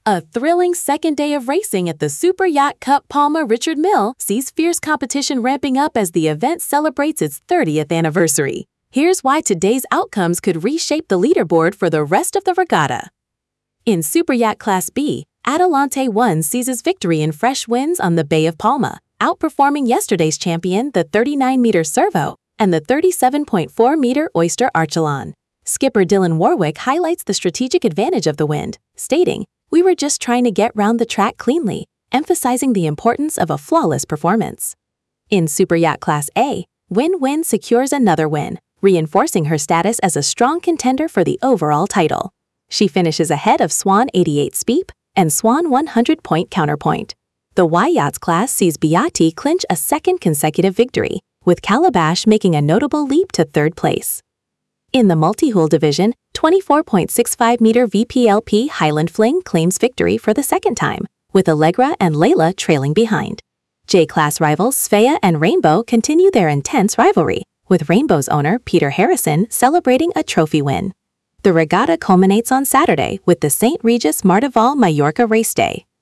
A thrilling second day of racing at the Super Yacht Cup Palma Richard Mille sees fierce competition ramping up as the event celebrates its 30th anniversary. Here's why today's outcomes could reshape the leaderboard for the rest of the regatta. In Super Yacht Class B, Adelante 1 seizes victory in fresh winds on the Bay of Palma, outperforming yesterday's champion, the 39-meter Servo, and the 37.4-meter Oyster Archelon. Skipper Dylan Warwick highlights the strategic advantage of the wind, stating, "We were just trying to get round the track cleanly," emphasizing the importance of a flawless performance. In Super Yacht Class A, Win Win secures another win, reinforcing her status as a strong contender for the overall title. She finishes ahead of Swan 88 Speep and Swan 100 Point Counterpoint. The Y Yachts class sees Beati clinch a second consecutive victory, with Calabash making a notable leap to third place. In the multi-hull division, 24.65-meter VPLP Highland Fling claims victory for the second time, with Allegra and Layla trailing behind. J-Class rivals Svea and Rainbow continue their intense rivalry, with Rainbow's owner Peter Harrison celebrating a trophy win. The regatta culminates on Saturday with the St. Regis Martival Mallorca race day.